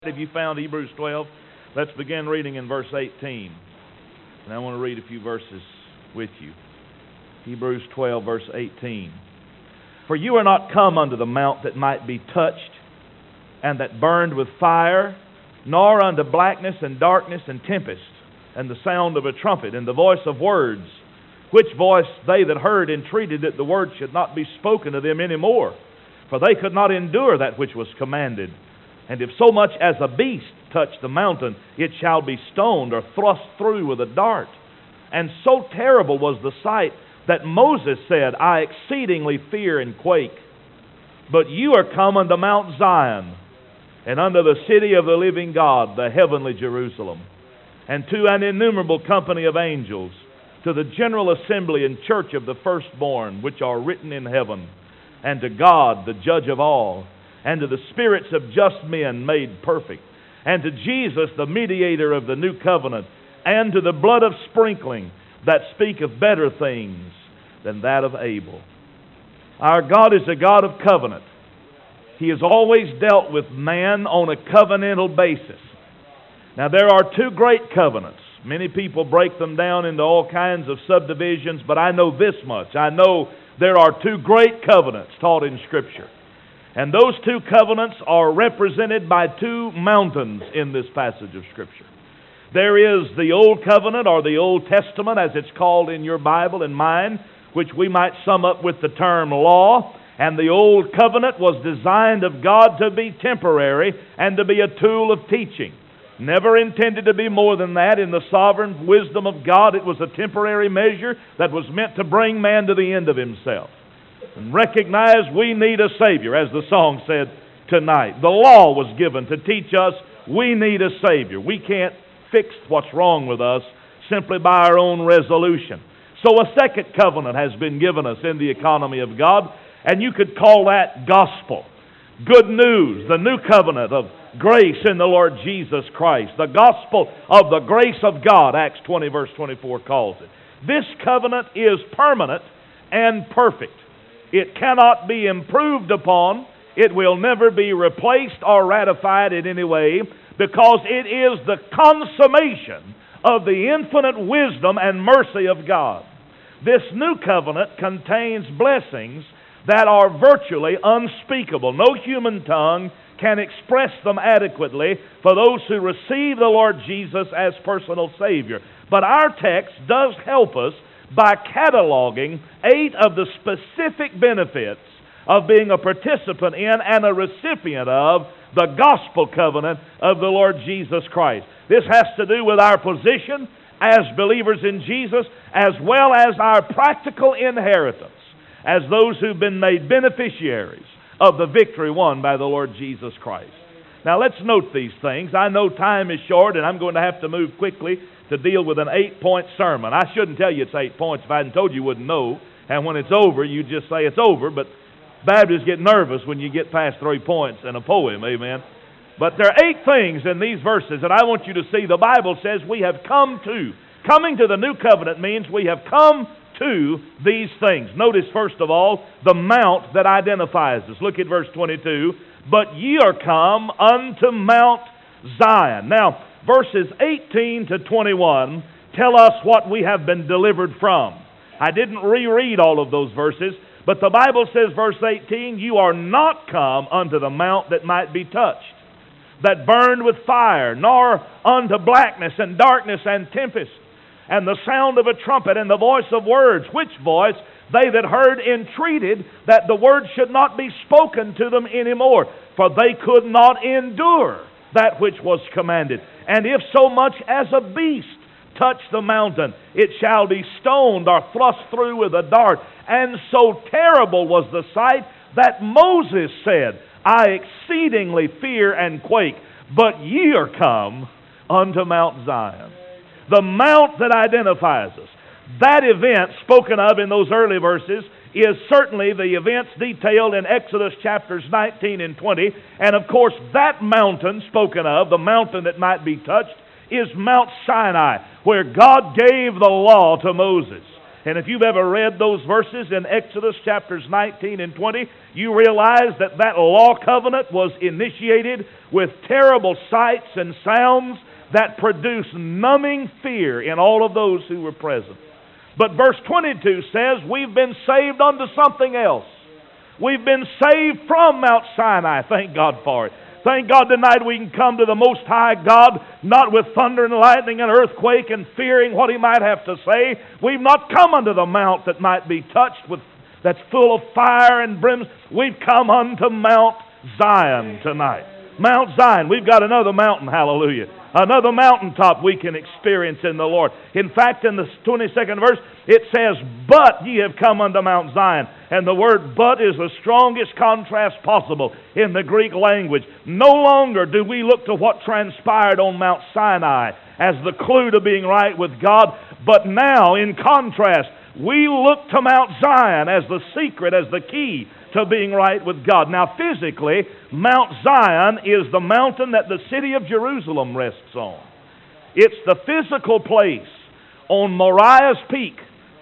Have you found Hebrews 12? Let's begin reading in verse 18. And I want to read a few verses with you. Hebrews 12, verse 18. For you are not come unto the mount that might be touched, and that burned with fire, nor unto blackness and darkness and tempest, and the sound of a trumpet, and the voice of words, which voice they that heard entreated that the word should not be spoken to them any more, for they could not endure that which was commanded. And if so much as a beast touch the mountain, it shall be stoned or thrust through with a dart. And so terrible was the sight that Moses said, I exceedingly fear and quake. But you are come unto Mount Zion, and unto the city of the living God, the heavenly Jerusalem, and to an innumerable company of angels, to the general assembly and church of the firstborn, which are written in heaven, and to God, the judge of all, and to the spirits of just men made perfect, and to Jesus, the mediator of the new covenant, and to the blood of sprinkling that speaketh better things than that of Abel. Our God is a God of covenant. He has always dealt with man on a covenantal basis. Now there are two great covenants. Many people break them down into all kinds of subdivisions, but I know this much. I know there are two great covenants taught in Scripture. And those two covenants are represented by two mountains in this passage of Scripture. There is the Old Covenant, or the Old Testament, as it's called in your Bible and mine, which we might sum up with the term law. And the Old Covenant was designed of God to be temporary and to be a tool of teaching. Never intended to be more than that. In the sovereign wisdom of God, it was a temporary measure that was meant to bring man to the end of himself. And recognize we need a Savior, as the song said tonight. The law was given to teach us we need a Savior. We can't fix what's wrong with us simply by our own resolution. So a second covenant has been given us in the economy of God, and you could call that gospel. Good news, the new covenant of grace in the Lord Jesus Christ. The gospel of the grace of God, Acts 20 verse 24 calls it. This covenant is permanent and perfect. It cannot be improved upon. It will never be replaced or ratified in any way, because it is the consummation of the infinite wisdom and mercy of God. This new covenant contains blessings that are virtually unspeakable. No human tongue can express them adequately for those who receive the Lord Jesus as personal Savior. But our text does help us by cataloging 8 of the specific benefits of being a participant in and a recipient of the gospel covenant of the Lord Jesus Christ. This has to do with our position as believers in Jesus, as well as our practical inheritance as those who've been made beneficiaries of the victory won by the Lord Jesus Christ. Now let's note these things. I know time is short, and I'm going to have to move quickly to deal with an 8-point sermon. I shouldn't tell you it's 8 points. If I hadn't told you, you wouldn't know. And when it's over, you just say it's over. But Baptists get nervous when you get past 3 points in a poem, amen? But there are 8 things in these verses that I want you to see. The Bible says we have come to. Coming to the new covenant means we have come to these things. Notice, first of all, the mount that identifies us. Look at verse 22. But ye are come unto Mount Zion. Now, verses 18 to 21 tell us what we have been delivered from. I didn't reread all of those verses, but the Bible says, verse 18, you are not come unto the mount that might be touched, that burned with fire, nor unto blackness and darkness and tempest, and the sound of a trumpet and the voice of words, which voice they that heard entreated that the word should not be spoken to them any more, for they could not endure that which was commanded. And if so much as a beast touch the mountain, it shall be stoned or thrust through with a dart. And so terrible was the sight that Moses said, I exceedingly fear and quake. But ye are come unto Mount Zion. The mount that identifies us. That event spoken of in those early verses is certainly the events detailed in Exodus chapters 19 and 20. And of course, that mountain spoken of, the mountain that might be touched, is Mount Sinai, where God gave the law to Moses. And if you've ever read those verses in Exodus chapters 19 and 20, you realize that that law covenant was initiated with terrible sights and sounds that produced numbing fear in all of those who were present. But verse 22 says we've been saved unto something else. We've been saved from Mount Sinai. Thank God for it. Thank God tonight we can come to the Most High God, not with thunder and lightning and earthquake and fearing what He might have to say. We've not come unto the mount that might be touched with, that's full of fire and brimstone. We've come unto Mount Zion tonight. Mount Zion. We've got another mountain, hallelujah. Another mountaintop we can experience in the Lord. In fact, in the 22nd verse, it says, "But ye have come unto Mount Zion." And the word "but" is the strongest contrast possible in the Greek language. No longer do we look to what transpired on Mount Sinai as the clue to being right with God, but now, in contrast, we look to Mount Zion as the secret, as the key to being right with God. Now, physically, Mount Zion is the mountain that the city of Jerusalem rests on. It's the physical place on Moriah's peak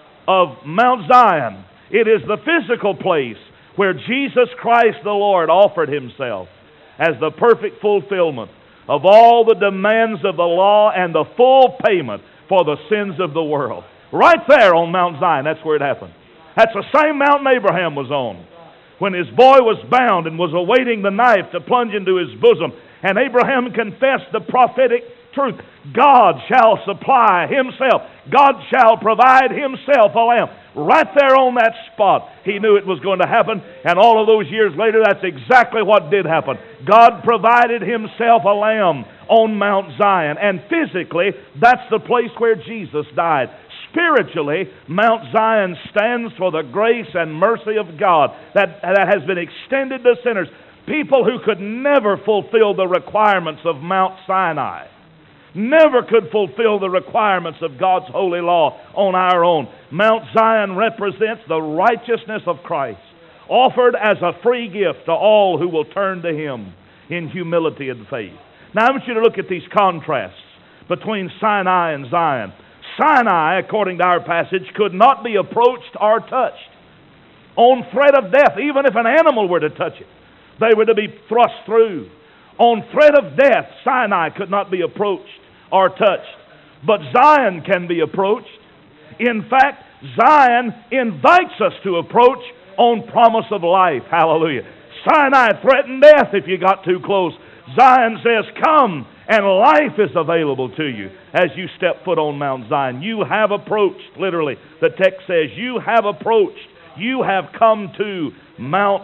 of Mount Zion. It is the physical place where Jesus Christ the Lord offered Himself as the perfect fulfillment of all the demands of the law and the full payment for the sins of the world. Right there on Mount Zion, that's where it happened. That's the same mountain Abraham was on when his boy was bound and was awaiting the knife to plunge into his bosom. And Abraham confessed the prophetic truth. God shall supply Himself. God shall provide Himself a lamb. Right there on that spot, he knew it was going to happen. And all of those years later, that's exactly what did happen. God provided Himself a lamb on Mount Zion. And physically, that's the place where Jesus died. Spiritually, Mount Zion stands for the grace and mercy of God that has been extended to sinners. People who could never fulfill the requirements of Mount Sinai. Never could fulfill the requirements of God's holy law on our own. Mount Zion represents the righteousness of Christ, offered as a free gift to all who will turn to Him in humility and faith. Now I want you to look at these contrasts between Sinai and Zion. Sinai, according to our passage, could not be approached or touched. On threat of death, even if an animal were to touch it, they were to be thrust through. On threat of death, Sinai could not be approached or touched. But Zion can be approached. In fact, Zion invites us to approach on promise of life. Hallelujah. Sinai threatened death if you got too close. Zion says, "Come," and life is available to you as you step foot on Mount Zion. You have approached, literally. The text says, you have approached. You have come to Mount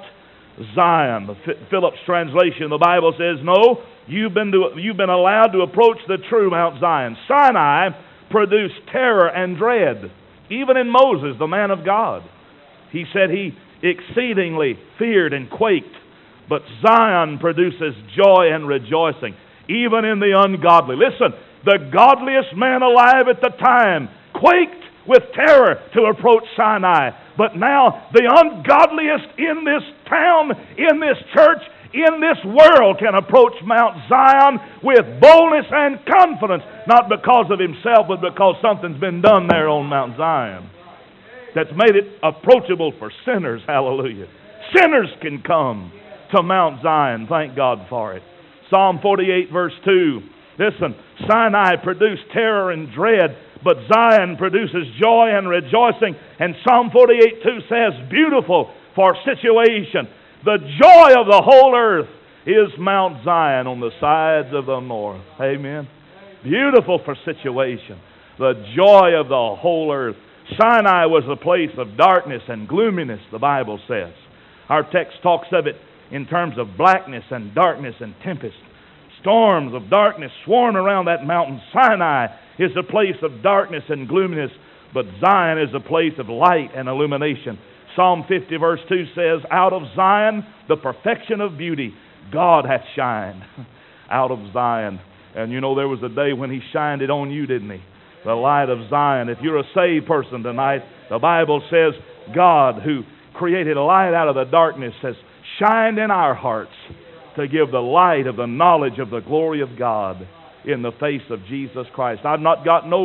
Zion. Phillips' translation, the Bible says, no, you've been allowed to approach the true Mount Zion. Sinai produced terror and dread. Even in Moses, the man of God, he said he exceedingly feared and quaked. But Zion produces joy and rejoicing, even in the ungodly. Listen, the godliest man alive at the time quaked with terror to approach Sinai. But now the ungodliest in this town, in this church, in this world can approach Mount Zion with boldness and confidence, not because of himself, but because something's been done there on Mount Zion that's made it approachable for sinners. Hallelujah. Sinners can come to Mount Zion. Thank God for it. Psalm 48 verse 2. Listen, Sinai produced terror and dread, but Zion produces joy and rejoicing. And Psalm 48:2 says, beautiful for situation. The joy of the whole earth is Mount Zion on the sides of the north. Amen. Beautiful for situation. The joy of the whole earth. Sinai was a place of darkness and gloominess, the Bible says. Our text talks of it in terms of blackness and darkness and tempest. Storms of darkness swarm around that mountain. Sinai is a place of darkness and gloominess, but Zion is a place of light and illumination. Psalm 50 verse 2 says, out of Zion, the perfection of beauty, God hath shined. Out of Zion. And you know, there was a day when He shined it on you, didn't He? The light of Zion. If you're a saved person tonight, the Bible says God, who created a light out of the darkness, has shined in our hearts to give the light of the knowledge of the glory of God in the face of Jesus Christ. I've not gotten over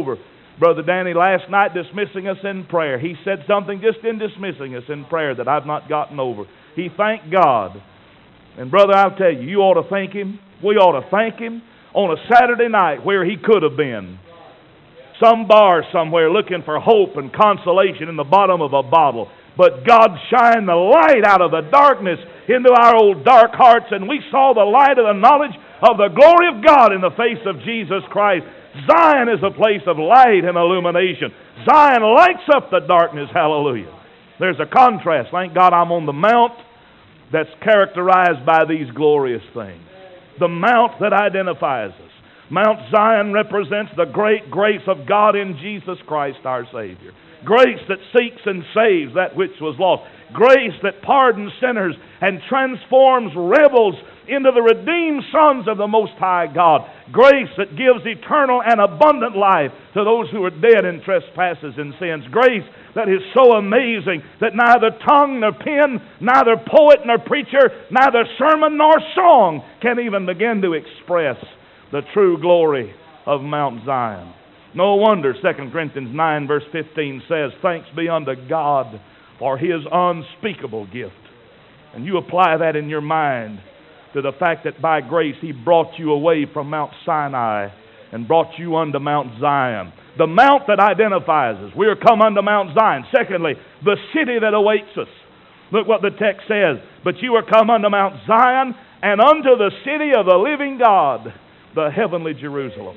Brother Danny last night dismissing us in prayer, he said something just in dismissing us in prayer that I've not gotten over. He thanked God. And brother, I'll tell you, you ought to thank Him. We ought to thank Him on a Saturday night where he could have been. Some bar somewhere looking for hope and consolation in the bottom of a bottle. But God shined the light out of the darkness into our old dark hearts, and we saw the light of the knowledge of the glory of God in the face of Jesus Christ. Zion is a place of light and illumination. Zion lights up the darkness. Hallelujah. There's a contrast. Thank God I'm on the mount that's characterized by these glorious things. The mount that identifies us. Mount Zion represents the great grace of God in Jesus Christ our Savior. Grace that seeks and saves that which was lost. Grace that pardons sinners and transforms rebels into the redeemed sons of the Most High God. Grace that gives eternal and abundant life to those who are dead in trespasses and sins. Grace that is so amazing that neither tongue nor pen, neither poet nor preacher, neither sermon nor song can even begin to express the true glory of Mount Zion. No wonder 2 Corinthians 9 verse 15 says, "Thanks be unto God for His unspeakable gift." And you apply that in your mind to the fact that by grace He brought you away from Mount Sinai and brought you unto Mount Zion. The mount that identifies us. We are come unto Mount Zion. Secondly, the city that awaits us. Look what the text says. "But you are come unto Mount Zion and unto the city of the living God, the heavenly Jerusalem."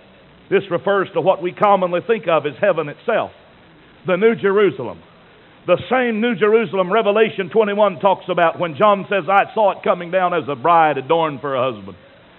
This refers to what we commonly think of as heaven itself. The New Jerusalem. The same New Jerusalem Revelation 21 talks about when John says, "I saw it coming down as a bride adorned for a husband."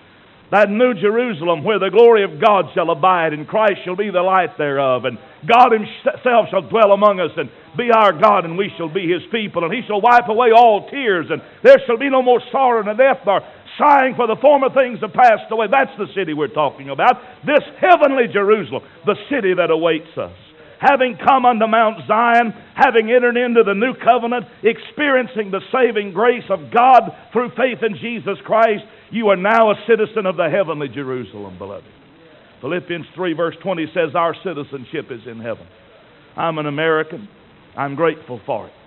That New Jerusalem where the glory of God shall abide and Christ shall be the light thereof, and God Himself shall dwell among us and be our God, and we shall be His people, and He shall wipe away all tears, and there shall be no more sorrow nor death nor sighing, for the former things have passed away. That's the city we're talking about. This heavenly Jerusalem, the city that awaits us. Having come unto Mount Zion, having entered into the new covenant, experiencing the saving grace of God through faith in Jesus Christ, you are now a citizen of the heavenly Jerusalem, beloved. Philippians 3 verse 20 says our citizenship is in heaven. I'm an American. I'm grateful for it.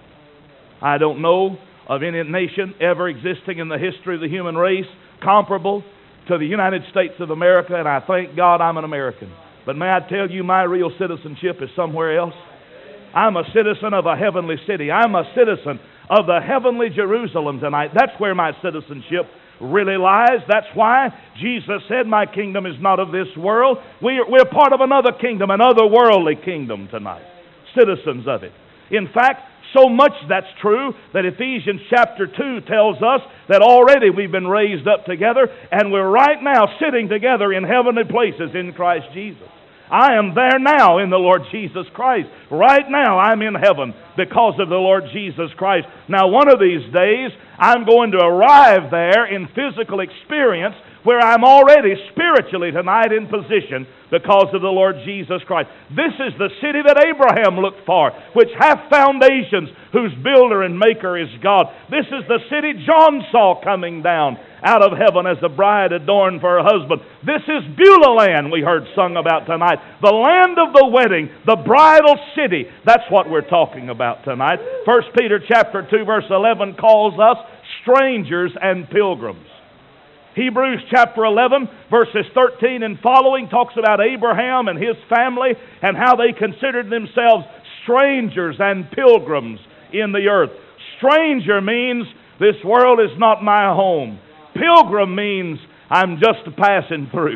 I don't know of any nation ever existing in the history of the human race comparable to the United States of America, and I thank God I'm an American. But may I tell you, my real citizenship is somewhere else. I'm a citizen of a heavenly city. I'm a citizen of the heavenly Jerusalem tonight. That's where my citizenship really lies. That's why Jesus said, "My kingdom is not of this world." We're part of another kingdom, an otherworldly kingdom tonight. Citizens of it. In fact, so much that's true that Ephesians chapter 2 tells us that already we've been raised up together and we're right now sitting together in heavenly places in Christ Jesus. I am there now in the Lord Jesus Christ. Right now I'm in heaven because of the Lord Jesus Christ. Now one of these days I'm going to arrive there in physical experience where I'm already spiritually tonight in position because of the Lord Jesus Christ. This is the city that Abraham looked for, which hath foundations, whose builder and maker is God. This is the city John saw coming down out of heaven as a bride adorned for her husband. This is Beulah land we heard sung about tonight. The land of the wedding, the bridal city. That's what we're talking about tonight. 1 Peter chapter 2 verse 11 calls us strangers and pilgrims. Hebrews chapter 11 verses 13 and following talks about Abraham and his family and how they considered themselves strangers and pilgrims in the earth. Stranger means this world is not my home. Pilgrim means I'm just passing through.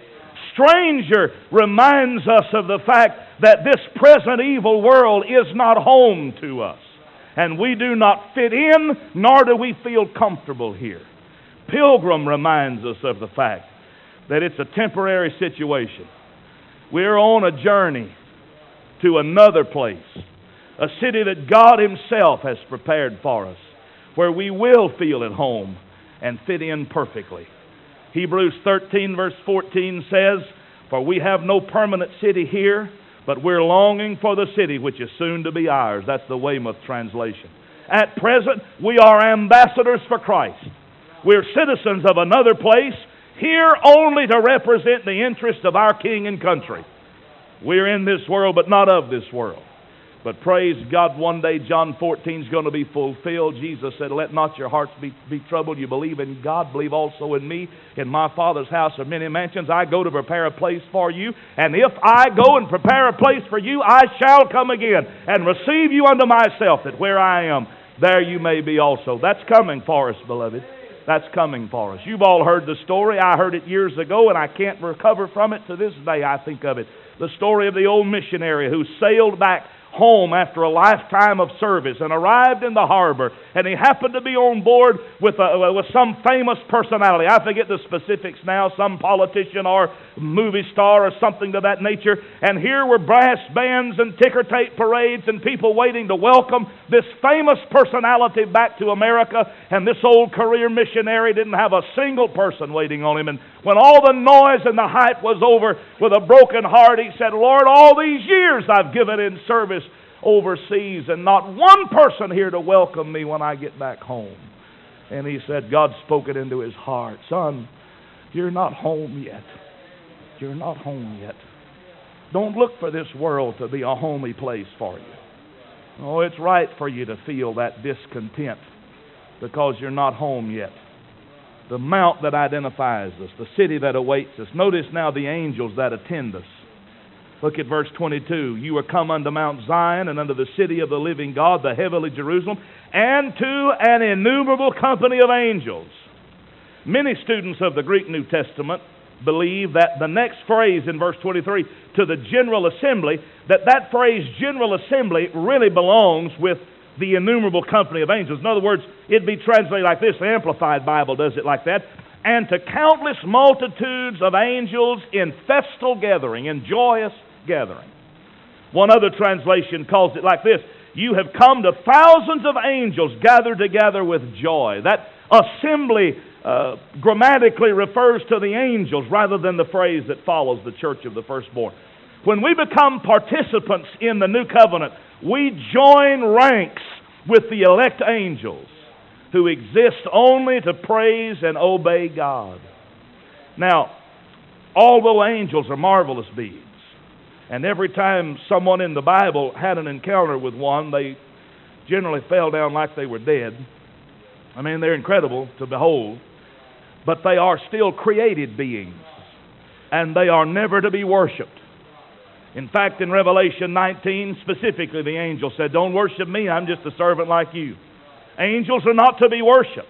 Stranger reminds us of the fact that this present evil world is not home to us. And we do not fit in, nor do we feel comfortable here. Pilgrim reminds us of the fact that it's a temporary situation. We're on a journey to another place, a city that God Himself has prepared for us, where we will feel at home and fit in perfectly. Hebrews 13 verse 14 says, "For we have no permanent city here, but we're longing for the city which is soon to be ours." That's the Weymouth translation. At present, we are ambassadors for Christ. We're citizens of another place, here only to represent the interests of our King and country. We're in this world, but not of this world. But praise God, one day John 14 is going to be fulfilled. Jesus said, let not your hearts be troubled. You believe in God, believe also in me. In my Father's house are many mansions. I go to prepare a place for you. And if I go and prepare a place for you, I shall come again and receive you unto myself, that where I am, there you may be also. That's coming for us, beloved. That's coming for us. You've all heard the story. I heard it years ago, and I can't recover from it to this day. I think of it. The story of the old missionary who sailed back home after a lifetime of service and arrived in the harbor, and he happened to be on board with some famous personality. I forget the specifics now, some politician or movie star or something to that nature. And here were brass bands and ticker tape parades and people waiting to welcome this famous personality back to America. And this old career missionary didn't have a single person waiting on him. And when all the noise and the hype was over, with a broken heart, he said, Lord, all these years I've given in service overseas, and not one person here to welcome me when I get back home. And he said, God spoke it into his heart. Son, you're not home yet. You're not home yet. Don't look for this world to be a homey place for you. Oh, it's right for you to feel that discontent because you're not home yet. The mount that identifies us, the city that awaits us. Notice now the angels that attend us. Look at verse 22. You are come unto Mount Zion and unto the city of the living God, the heavenly Jerusalem, and to an innumerable company of angels. Many students of the Greek New Testament believe that the next phrase in verse 23, to the general assembly, that phrase general assembly really belongs with the innumerable company of angels. In other words, it'd be translated like this. The Amplified Bible does it like that. And to countless multitudes of angels in festal gathering, in joyous gathering. One other translation calls it like this. You have come to thousands of angels gathered together with joy. That assembly grammatically refers to the angels rather than the phrase that follows, the church of the firstborn. When we become participants in the new covenant, we join ranks with the elect angels who exist only to praise and obey God. Now, although angels are marvelous beings, and every time someone in the Bible had an encounter with one, they generally fell down like they were dead. I mean, they're incredible to behold, but they are still created beings, and they are never to be worshipped. In fact, in Revelation 19, specifically, the angel said, don't worship me, I'm just a servant like you. Angels are not to be worshipped,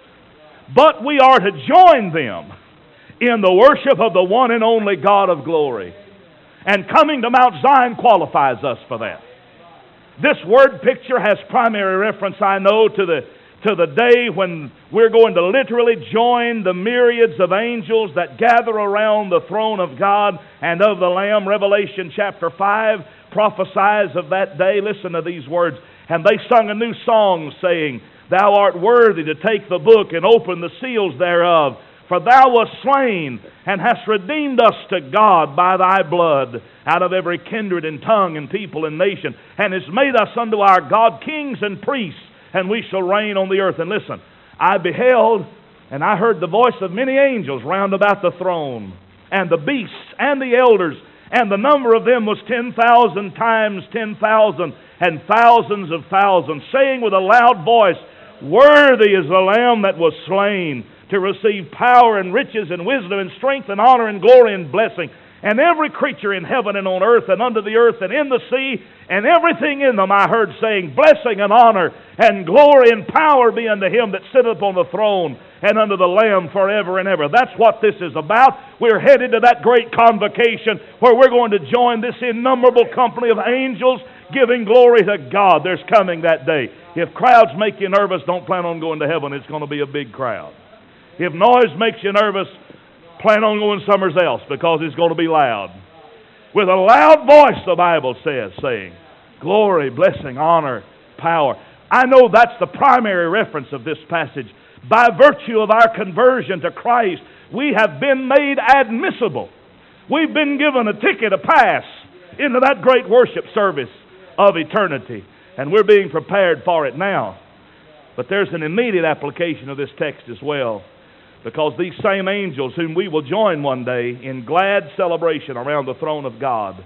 but we are to join them in the worship of the one and only God of glory. And coming to Mount Zion qualifies us for that. This word picture has primary reference, I know, to the day when we're going to literally join the myriads of angels that gather around the throne of God and of the Lamb. Revelation chapter 5 prophesies of that day. Listen to these words. And they sung a new song, saying, Thou art worthy to take the book and open the seals thereof. For thou wast slain, and hast redeemed us to God by thy blood, out of every kindred and tongue and people and nation, and hast made us unto our God kings and priests, and we shall reign on the earth. And listen, I beheld, and I heard the voice of many angels round about the throne, and the beasts, and the elders, and the number of them was 10,000 times 10,000, and thousands of thousands, saying with a loud voice, Worthy is the Lamb that was slain, to receive power and riches and wisdom and strength and honor and glory and blessing. And every creature in heaven and on earth and under the earth and in the sea and everything in them I heard saying, Blessing and honor and glory and power be unto Him that sitteth on the throne and unto the Lamb forever and ever. That's what this is about. We're headed to that great convocation where we're going to join this innumerable company of angels giving glory to God. There's coming that day. If crowds make you nervous, don't plan on going to heaven. It's going to be a big crowd. If noise makes you nervous, plan on going somewhere else because it's going to be loud. With a loud voice, the Bible says, saying, Glory, blessing, honor, power. I know that's the primary reference of this passage. By virtue of our conversion to Christ, we have been made admissible. We've been given a ticket, a pass, into that great worship service of eternity. And we're being prepared for it now. But there's an immediate application of this text as well. Because these same angels whom we will join one day in glad celebration around the throne of God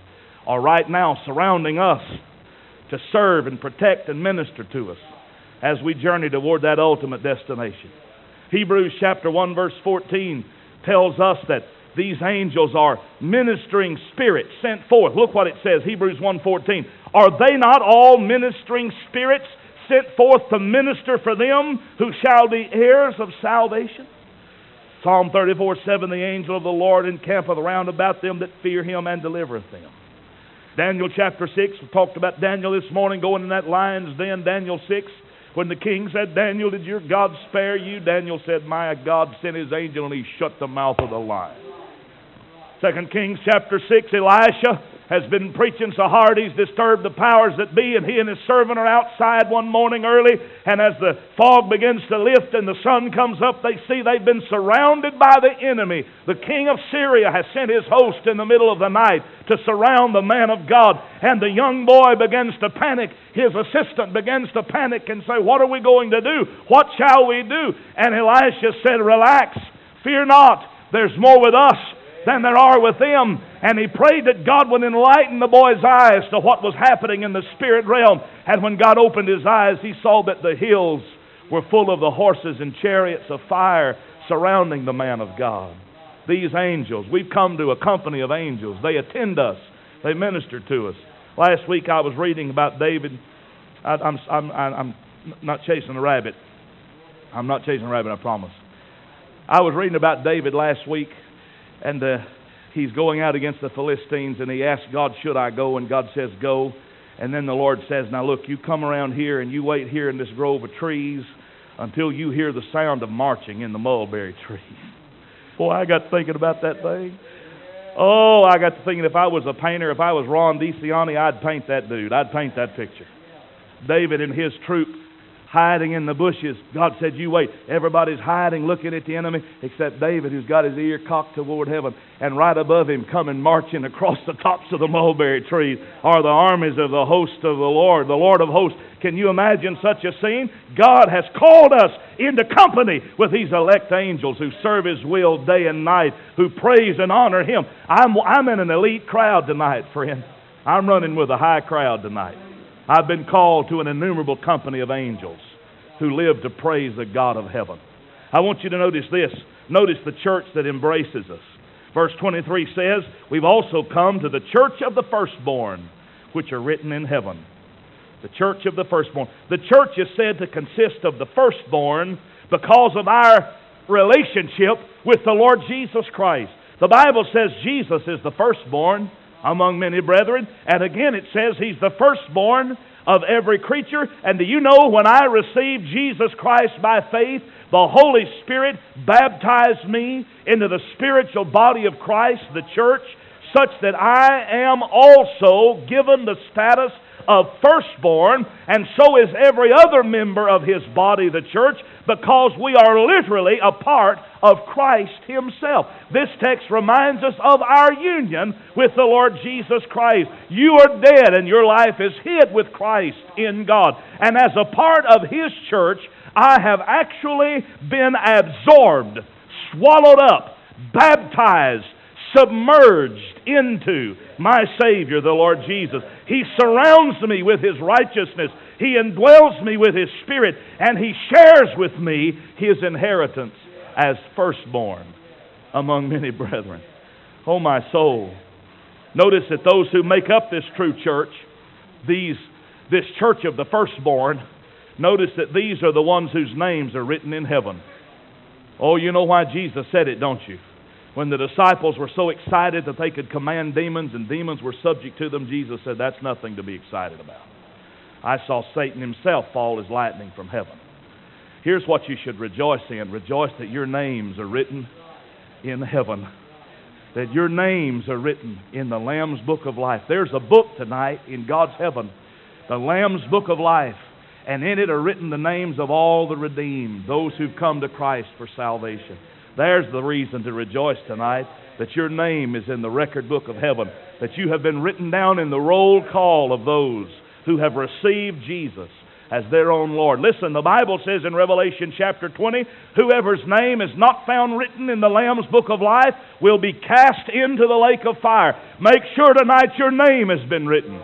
are right now surrounding us to serve and protect and minister to us as we journey toward that ultimate destination. Hebrews chapter 1 verse 14 tells us that these angels are ministering spirits sent forth. Look what it says, Hebrews 1:14. Are they not all ministering spirits sent forth to minister for them who shall be heirs of salvation? Psalm 34:7, the angel of the Lord encampeth round about them that fear Him and delivereth them. Daniel chapter 6, we talked about Daniel this morning going in that lion's den, Daniel 6. When the king said, Daniel, did your God spare you? Daniel said, my God sent His angel and he shut the mouth of the lion. 2 Kings chapter 6, Elisha has been preaching so hard he's disturbed the powers that be, and he and his servant are outside one morning early, and as the fog begins to lift and the sun comes up, they see they've been surrounded by the enemy. The king of Syria has sent his host in the middle of the night to surround the man of God, and the young boy begins to panic. His assistant begins to panic and say, what are we going to do? What shall we do? And Elisha said, relax, fear not, there's more with us than there are with them. And he prayed that God would enlighten the boy's eyes to what was happening in the spirit realm. And when God opened his eyes, he saw that the hills were full of the horses and chariots of fire surrounding the man of God. These angels, we've come to a company of angels. They attend us. They minister to us. Last week I was reading about David. I'm not chasing a rabbit. I'm not chasing a rabbit, I promise. I was reading about David last week, and he's going out against the Philistines, and he asks God, should I go? And God says, go. And then the Lord says, now look, you come around here and you wait here in this grove of trees until you hear the sound of marching in the mulberry trees. Boy, I got thinking about that thing. Oh, I got to thinking if I was a painter, if I was Ron DeCiani, I'd paint that dude. I'd paint that picture. David and his troop hiding in the bushes. God said, you wait. Everybody's hiding, looking at the enemy, except David, who's got his ear cocked toward heaven. And right above him, coming marching across the tops of the mulberry trees, are the armies of the host of the Lord of hosts. Can you imagine such a scene? God has called us into company with these elect angels who serve His will day and night, who praise and honor Him. I'm in an elite crowd tonight, friend. I'm running with a high crowd tonight. I've been called to an innumerable company of angels who live to praise the God of heaven. I want you to notice this. Notice the church that embraces us. Verse 23 says, we've also come to the church of the firstborn, which are written in heaven. The church of the firstborn. The church is said to consist of the firstborn because of our relationship with the Lord Jesus Christ. The Bible says Jesus is the firstborn among many brethren. And again it says He's the firstborn of every creature. And do you know, when I received Jesus Christ by faith, the Holy Spirit baptized me into the spiritual body of Christ, the church, such that I am also given the status of firstborn, and so is every other member of His body, the church, because we are literally a part of Christ Himself. This text reminds us of our union with the Lord Jesus Christ. You are dead and your life is hid with Christ in God. And as a part of His church, I have actually been absorbed, swallowed up, baptized, submerged into my Savior, the Lord Jesus. He surrounds me with His righteousness. He indwells me with His Spirit, and He shares with me His inheritance as firstborn among many brethren. Oh, my soul. Notice that those who make up this true church, this church of the firstborn, notice that these are the ones whose names are written in heaven. Oh, you know why Jesus said it, don't you? When the disciples were so excited that they could command demons and demons were subject to them, Jesus said, that's nothing to be excited about. I saw Satan himself fall as lightning from heaven. Here's what you should rejoice in. Rejoice that your names are written in heaven. That your names are written in the Lamb's Book of Life. There's a book tonight in God's heaven, the Lamb's Book of Life. And in it are written the names of all the redeemed, those who've come to Christ for salvation. There's the reason to rejoice tonight, that your name is in the record book of heaven, that you have been written down in the roll call of those who have received Jesus as their own Lord. Listen, the Bible says in Revelation chapter 20, whoever's name is not found written in the Lamb's book of life will be cast into the lake of fire. Make sure tonight your name has been written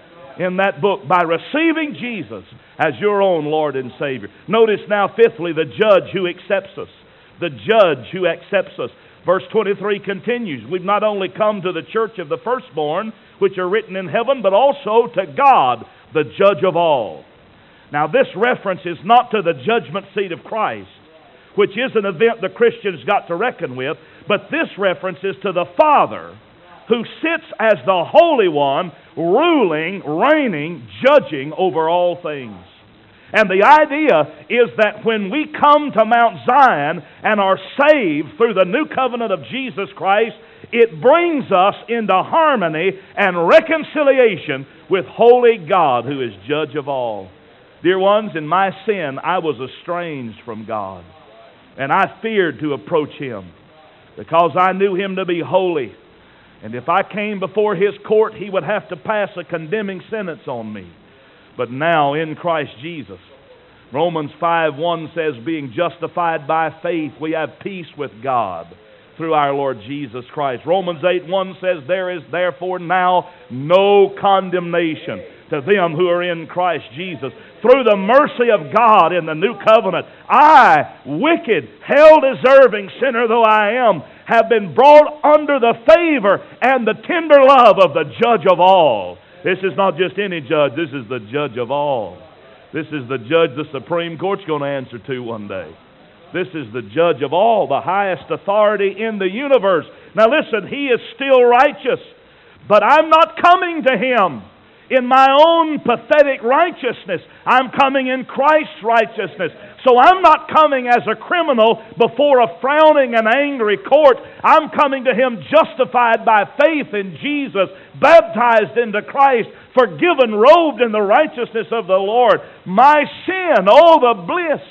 in that book by receiving Jesus as your own Lord and Savior. Notice now, fifthly, the judge who accepts us. The judge who accepts us. Verse 23 continues, we've not only come to the church of the firstborn, which are written in heaven, but also to God, the judge of all. Now this reference is not to the judgment seat of Christ, which is an event the Christian's got to reckon with, but this reference is to the Father, who sits as the Holy One, ruling, reigning, judging over all things. And the idea is that when we come to Mount Zion and are saved through the new covenant of Jesus Christ, it brings us into harmony and reconciliation with holy God, who is judge of all. Dear ones, in my sin, I was estranged from God, and I feared to approach Him because I knew Him to be holy. And if I came before His court, He would have to pass a condemning sentence on me. But now in Christ Jesus, Romans 5:1 says, being justified by faith, we have peace with God through our Lord Jesus Christ. Romans 8:1 says, there is therefore now no condemnation to them who are in Christ Jesus. Through the mercy of God in the new covenant, I, wicked, hell-deserving sinner though I am, have been brought under the favor and the tender love of the judge of all. This is not just any judge, this is the judge of all. This is the judge the Supreme Court's going to answer to one day. This is the judge of all, the highest authority in the universe. Now listen, He is still righteous, but I'm not coming to Him in my own pathetic righteousness. I'm coming in Christ's righteousness. So I'm not coming as a criminal before a frowning and angry court. I'm coming to Him justified by faith in Jesus, baptized into Christ, forgiven, robed in the righteousness of the Lord. My sin, oh the bliss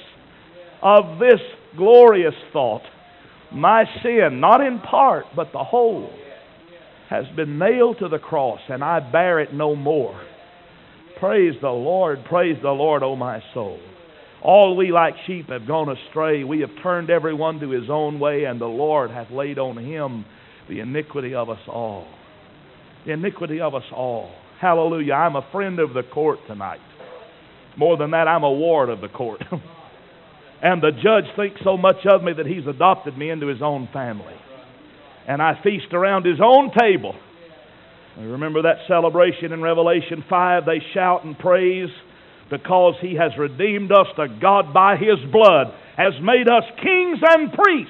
of this glorious thought. My sin, not in part, but the whole, has been nailed to the cross, and I bear it no more. Praise the Lord, O my soul. All we like sheep have gone astray. We have turned every one to his own way, and the Lord hath laid on Him the iniquity of us all. The iniquity of us all. Hallelujah. I'm a friend of the court tonight. More than that, I'm a ward of the court. And the judge thinks so much of me that he's adopted me into his own family. And I feast around his own table. And remember that celebration in Revelation 5? They shout and praise because He has redeemed us to God by His blood, has made us kings and priests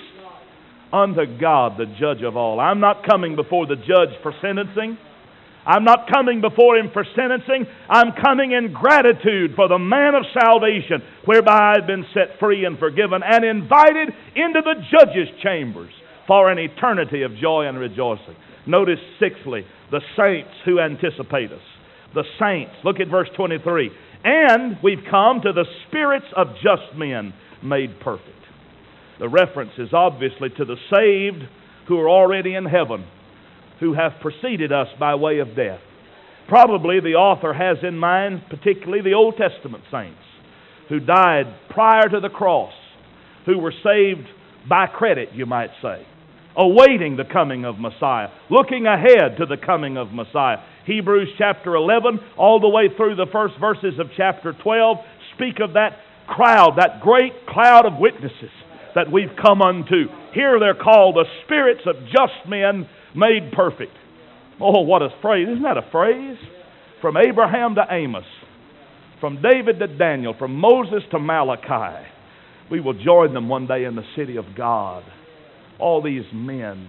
unto God, the judge of all. I'm not coming before the judge for sentencing. I'm not coming before Him for sentencing. I'm coming in gratitude for the man of salvation, whereby I've been set free and forgiven and invited into the judge's chambers for an eternity of joy and rejoicing. Notice, sixthly, the saints who anticipate us. The saints. Look at verse 23. And we've come to the spirits of just men made perfect. The reference is obviously to the saved who are already in heaven, who have preceded us by way of death. Probably the author has in mind particularly the Old Testament saints who died prior to the cross, who were saved by credit, you might say, awaiting the coming of Messiah, looking ahead to the coming of Messiah. Hebrews chapter 11, all the way through the first verses of chapter 12, speak of that crowd, that great cloud of witnesses that we've come unto. Here they're called the spirits of just men made perfect. Oh, what a phrase. Isn't that a phrase? From Abraham to Amos, from David to Daniel, from Moses to Malachi. We will join them one day in the city of God. All these men,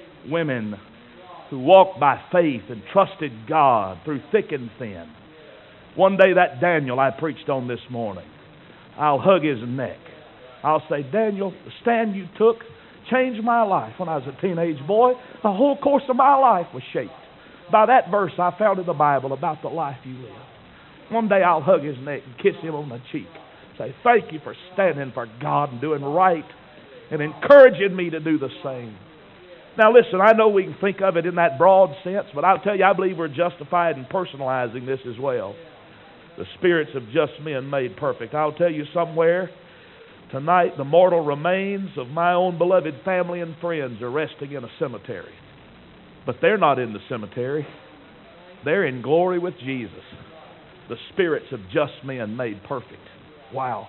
women who walked by faith and trusted God through thick and thin. One day that Daniel I preached on this morning, I'll hug his neck. I'll say, Daniel, the stand you took changed my life when I was a teenage boy. The whole course of my life was shaped by that verse I found in the Bible about the life you live. One day I'll hug his neck and kiss him on the cheek. Say, thank you for standing for God and doing right and encouraging me to do the same. Now listen, I know we can think of it in that broad sense, but I'll tell you, I believe we're justified in personalizing this as well. The spirits of just men made perfect. I'll tell you somewhere tonight, the mortal remains of my own beloved family and friends are resting in a cemetery. But they're not in the cemetery. They're in glory with Jesus. The spirits of just men made perfect. Wow.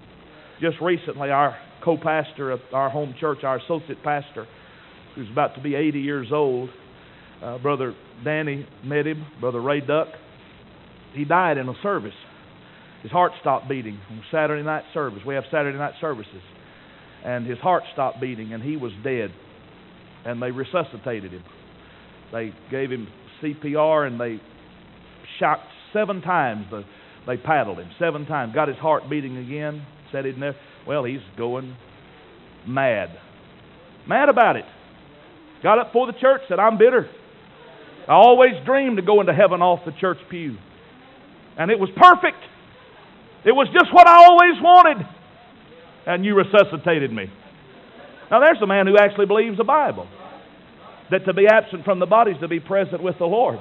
Just recently, our co-pastor of our home church, our associate pastor, who's about to be 80 years old, Brother Danny met him, Brother Ray Duck. He died in a service. His heart stopped beating on Saturday night service. We have Saturday night services. And his heart stopped beating, and he was dead. And they resuscitated him. They gave him CPR, and they shocked 7 times. They paddled him 7 times. Got his heart beating again. Said he'd never... Well, he's going mad. Mad about it. Got up for the church, said, I'm bitter. I always dreamed of going to heaven off the church pew. And it was perfect. It was just what I always wanted. And you resuscitated me. Now there's a man who actually believes the Bible. That to be absent from the body is to be present with the Lord.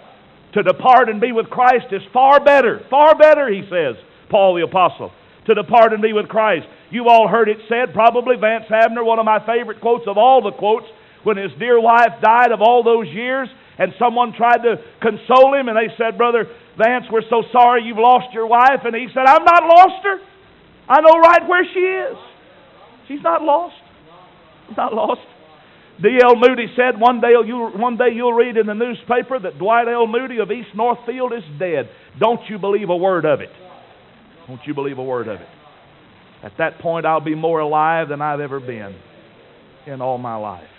To depart and be with Christ is far better. Far better, he says, Paul the Apostle. To depart and be with Christ. You've all heard it said, probably Vance Havner, one of my favorite quotes of all the quotes, when his dear wife died of all those years, and someone tried to console him, and they said, Brother Vance, we're so sorry you've lost your wife. And he said, I've not lost her. I know right where she is. She's not lost. She's not lost. D.L. Moody said, one day you'll read in the newspaper that Dwight L. Moody of East Northfield is dead. Don't you believe a word of it. Don't you believe a word of it. At that point, I'll be more alive than I've ever been in all my life.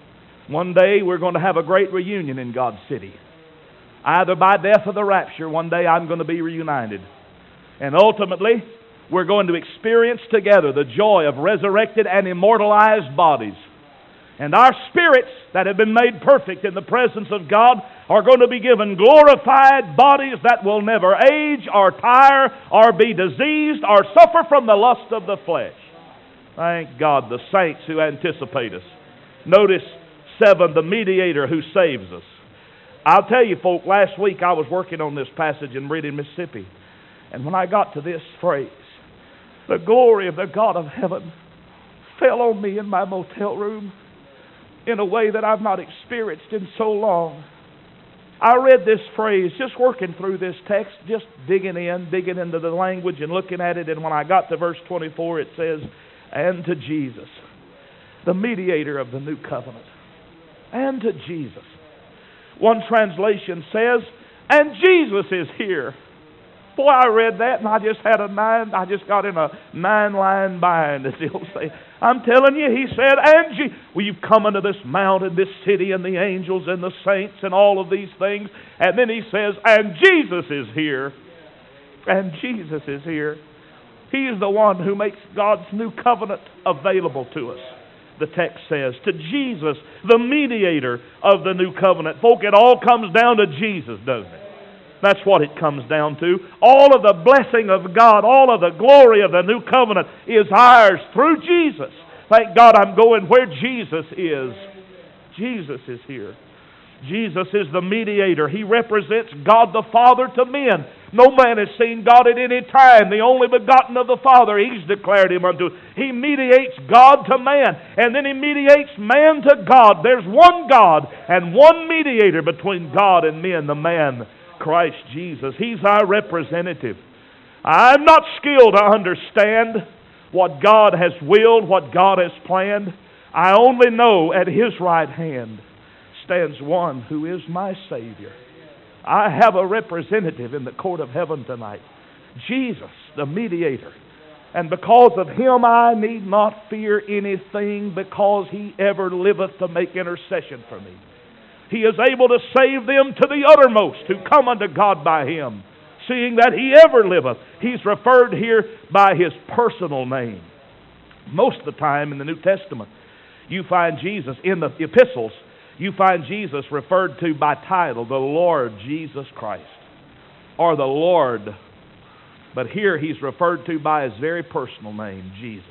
One day, we're going to have a great reunion in God's city. Either by death or the rapture, one day I'm going to be reunited. And ultimately, we're going to experience together the joy of resurrected and immortalized bodies. And our spirits that have been made perfect in the presence of God are going to be given glorified bodies that will never age or tire or be diseased or suffer from the lust of the flesh. Thank God, the saints who anticipate us. Notice 7, the mediator who saves us. I'll tell you, folk, last week I was working on this passage in Reading, Mississippi. And when I got to this phrase, the glory of the God of heaven fell on me in my motel room in a way that I've not experienced in so long. I read this phrase, just working through this text, just digging into the language and looking at it. And when I got to verse 24, it says, and to Jesus, the mediator of the new covenant. And to Jesus. One translation says, and Jesus is here. Boy, I read that and I just got in a 9-line bind, as he'll say. I'm telling you, he said, well, you've come into this mountain, this city, and the angels and the saints and all of these things. And then he says, and Jesus is here. And Jesus is here. He is the one who makes God's new covenant available to us. The text says, to Jesus, the mediator of the new covenant. Folk, it all comes down to Jesus, doesn't it? That's what it comes down to. All of the blessing of God, all of the glory of the new covenant is ours through Jesus. Thank God I'm going where Jesus is. Jesus is here. Jesus is the mediator. He represents God the Father to men. No man has seen God at any time. The only begotten of the Father, He's declared Him unto. He mediates God to man. And then He mediates man to God. There's one God and one mediator between God and men, the man, Christ Jesus. He's our representative. I'm not skilled to understand what God has willed, what God has planned. I only know at His right hand stands one who is my Savior. I have a representative in the court of heaven tonight. Jesus, the mediator. And because of Him I need not fear anything, because He ever liveth to make intercession for me. He is able to save them to the uttermost who come unto God by Him, seeing that He ever liveth. He's referred here by His personal name. Most of the time in the New Testament, you find Jesus in the epistles. You find Jesus referred to by title, the Lord Jesus Christ, or the Lord. But here He's referred to by His very personal name, Jesus.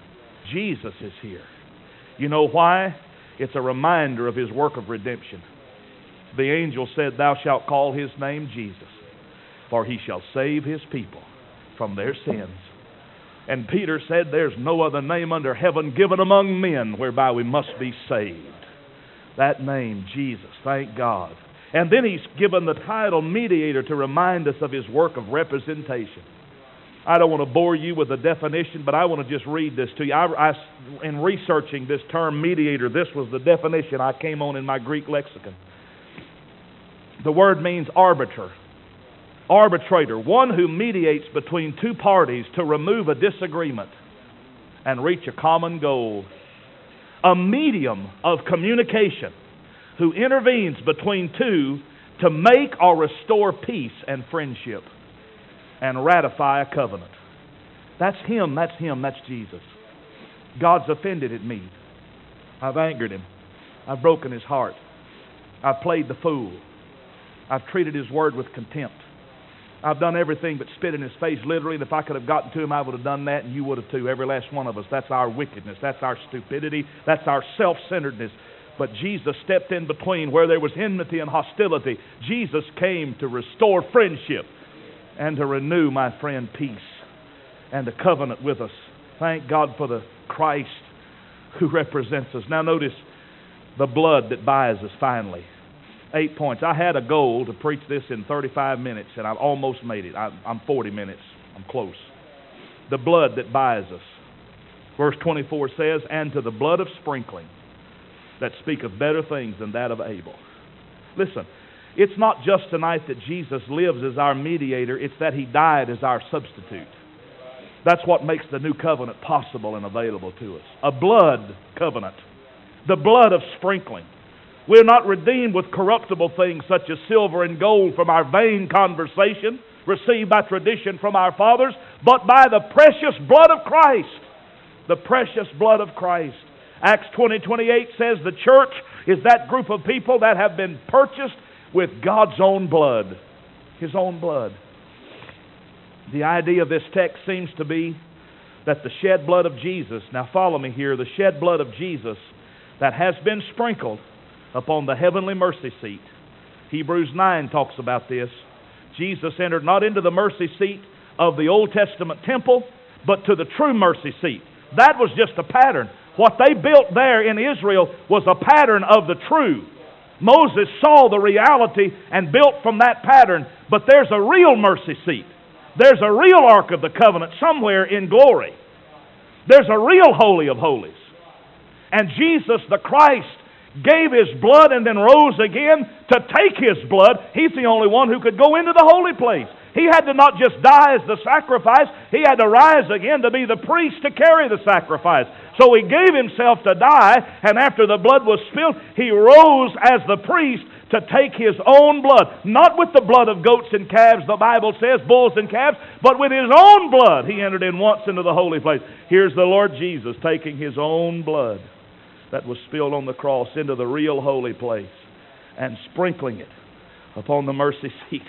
Jesus is here. You know why? It's a reminder of His work of redemption. The angel said, thou shalt call His name Jesus. for He shall save His people from their sins. And Peter said, there's no other name under heaven given among men whereby we must be saved. That name, Jesus, thank God. And then He's given the title mediator to remind us of His work of representation. I don't want to bore you with the definition, but I want to just read this to you. In researching this term mediator, this was the definition I came on in my Greek lexicon. The word means arbiter. Arbitrator, one who mediates between two parties to remove a disagreement and reach a common goal. A medium of communication who intervenes between two to make or restore peace and friendship and ratify a covenant. That's Him, that's Jesus. God's offended at me. I've angered Him. I've broken His heart. I've played the fool. I've treated His word with contempt. I've done everything but spit in His face, literally, and if I could have gotten to Him, I would have done that, and you would have too, every last one of us. That's our wickedness. That's our stupidity. That's our self-centeredness. But Jesus stepped in between where there was enmity and hostility. Jesus came to restore friendship and to renew, my friend, peace and a covenant with us. Thank God for the Christ who represents us. Now notice the blood that buys us finally. 8 points. I had a goal to preach this in 35 minutes, and I've almost made it. I'm 40 minutes. I'm close. The blood that buys us. Verse 24 says, and to the blood of sprinkling that speaketh better things than that of Abel. Listen, it's not just tonight that Jesus lives as our mediator, it's that He died as our substitute. That's what makes the new covenant possible and available to us. A blood covenant. The blood of sprinkling. We're not redeemed with corruptible things such as silver and gold from our vain conversation, received by tradition from our fathers, but by the precious blood of Christ. The precious blood of Christ. Acts 20:28 says the church is that group of people that have been purchased with God's own blood. His own blood. The idea of this text seems to be that the shed blood of Jesus, now follow me here, the shed blood of Jesus that has been sprinkled upon the heavenly mercy seat. Hebrews 9 talks about this. Jesus entered not into the mercy seat of the Old Testament temple, but to the true mercy seat. That was just a pattern. What they built there in Israel was a pattern of the true. Moses saw the reality and built from that pattern, but there's a real mercy seat. There's a real Ark of the Covenant somewhere in glory. There's a real Holy of Holies. And Jesus, the Christ, gave His blood and then rose again to take His blood. He's the only one who could go into the holy place. He had to not just die as the sacrifice, He had to rise again to be the priest to carry the sacrifice. So He gave Himself to die, and after the blood was spilled, He rose as the priest to take His own blood. Not with the blood of goats and calves, the Bible says, bulls and calves, but with His own blood He entered in once into the holy place. Here's the Lord Jesus taking His own blood that was spilled on the cross into the real holy place and sprinkling it upon the mercy seat.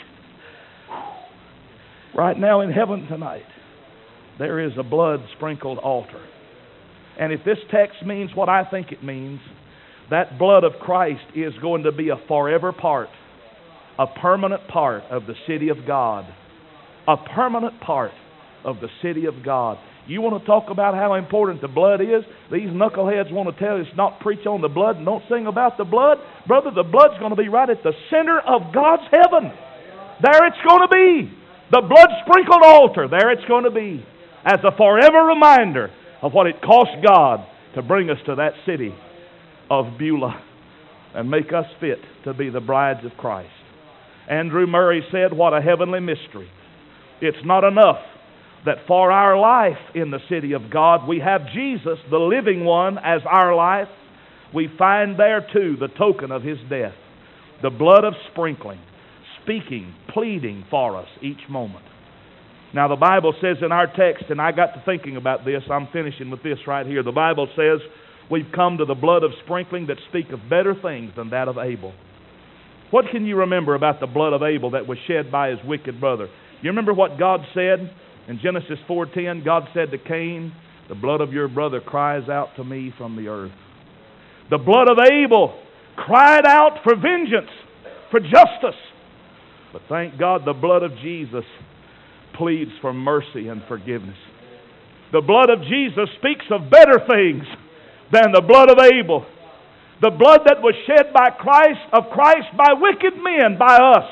Right now in heaven tonight, there is a blood-sprinkled altar. And if this text means what I think it means, that blood of Christ is going to be a forever part, a permanent part of the city of God. A permanent part of the city of God. You want to talk about how important the blood is? These knuckleheads want to tell us not preach on the blood and don't sing about the blood. Brother, the blood's going to be right at the center of God's heaven. There it's going to be. The blood-sprinkled altar, there it's going to be. As a forever reminder of what it cost God to bring us to that city of Beulah and make us fit to be the brides of Christ. Andrew Murray said, what a heavenly mystery. It's not enough that for our life in the city of God, we have Jesus, the living one, as our life. We find there too the token of His death, the blood of sprinkling, speaking, pleading for us each moment. Now the Bible says in our text, and I got to thinking about this, I'm finishing with this right here. The Bible says we've come to the blood of sprinkling that speaketh better things than that of Abel. What can you remember about the blood of Abel that was shed by his wicked brother? You remember what God said in Genesis 4:10? God said to Cain, the blood of your brother cries out to me from the earth. The blood of Abel cried out for vengeance, for justice. But thank God the blood of Jesus pleads for mercy and forgiveness. The blood of Jesus speaks of better things than the blood of Abel. The blood that was shed by Christ, by wicked men, by us.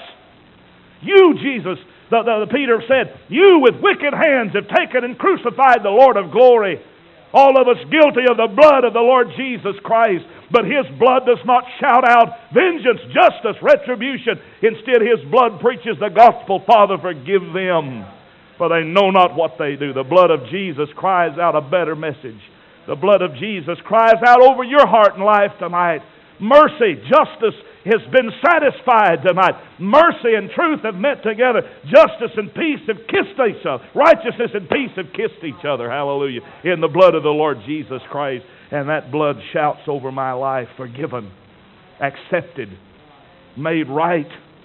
You, Jesus, Peter said, you with wicked hands have taken and crucified the Lord of glory. All of us guilty of the blood of the Lord Jesus Christ. But His blood does not shout out vengeance, justice, retribution. Instead, His blood preaches the gospel. Father, forgive them, for they know not what they do. The blood of Jesus cries out a better message. The blood of Jesus cries out over your heart and life tonight. Mercy, justice has been satisfied tonight. Mercy and truth have met together. Justice and peace have kissed each other. Righteousness and peace have kissed each other. Hallelujah. In the blood of the Lord Jesus Christ. And that blood shouts over my life, forgiven, accepted, made right,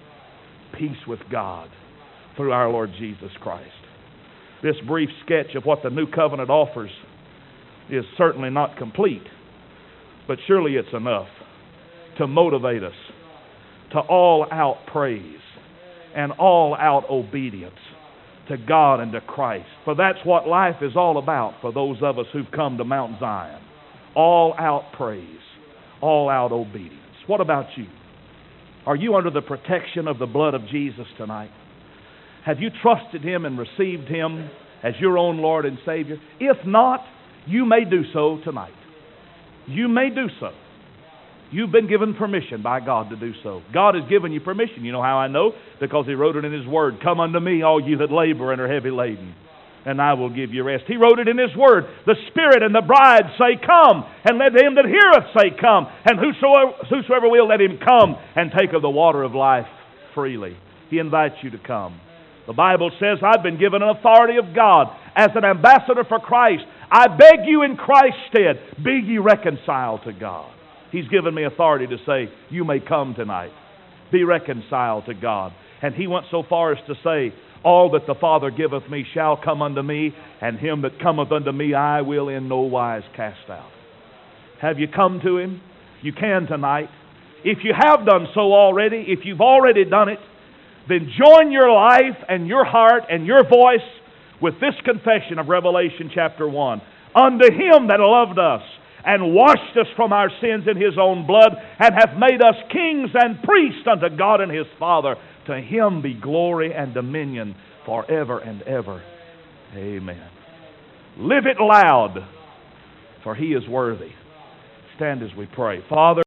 peace with God through our Lord Jesus Christ. This brief sketch of what the new covenant offers is certainly not complete, but surely it's enough to motivate us to all-out praise and all-out obedience to God and to Christ. For that's what life is all about for those of us who've come to Mount Zion. All-out praise, all-out obedience. What about you? Are you under the protection of the blood of Jesus tonight? Have you trusted Him and received Him as your own Lord and Savior? If not, you may do so tonight. You may do so. You've been given permission by God to do so. God has given you permission. You know how I know? Because He wrote it in His Word. Come unto me, all you that labor and are heavy laden, and I will give you rest. He wrote it in His Word. The Spirit and the bride say, come, and let him that heareth say, come. And whosoever will, let him come and take of the water of life freely. He invites you to come. The Bible says, I've been given an authority of God as an ambassador for Christ. I beg you in Christ's stead, be ye reconciled to God. He's given me authority to say, you may come tonight. Be reconciled to God. And He went so far as to say, all that the Father giveth me shall come unto me, and him that cometh unto me I will in no wise cast out. Have you come to Him? You can tonight. If you have done so already, if you've already done it, then join your life and your heart and your voice with this confession of Revelation chapter 1. Unto Him that loved us and washed us from our sins in His own blood, and hath made us kings and priests unto God and His Father. To Him be glory and dominion forever and ever. Amen. Live it loud, for He is worthy. Stand as we pray. Father,